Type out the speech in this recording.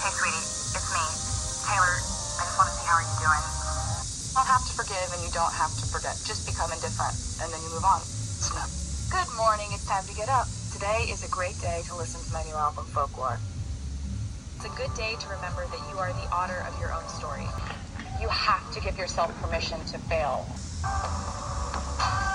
Hey, sweetie, it's me, Taylor. I just want to see how are you doing. You don't have to forgive and you don't have to forget. Just become indifferent, and then you move on. Snap. Good morning. It's time to get up. Today is a great day to listen to my new album, Folklore. It's a good day to remember that you are the author of your own story. You have to give yourself permission to fail.